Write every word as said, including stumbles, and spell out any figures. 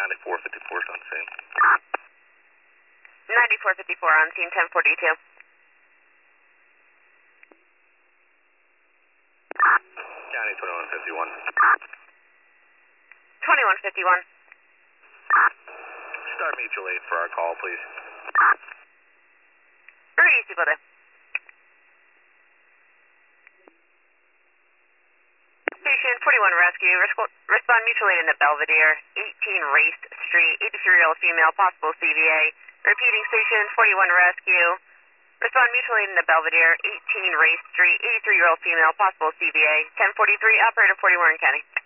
ninety-four fifty-four is on scene. ninety-four fifty-four on scene, ten forty-two. County twenty-one fifty-one. twenty-one fifty-one. Start mutual aid for our call, please. Very easy, brother. Station forty-one Rescue, Resp- respond mutual aid in the Belvedere, eighteen Race Street, eighty-three-year-old female, possible C V A. Repeating, Station forty-one Rescue, respond mutual aid in the Belvedere, eighteen Race Street, eighty-three-year-old female, possible C V A. ten forty-three, operator forty-one County.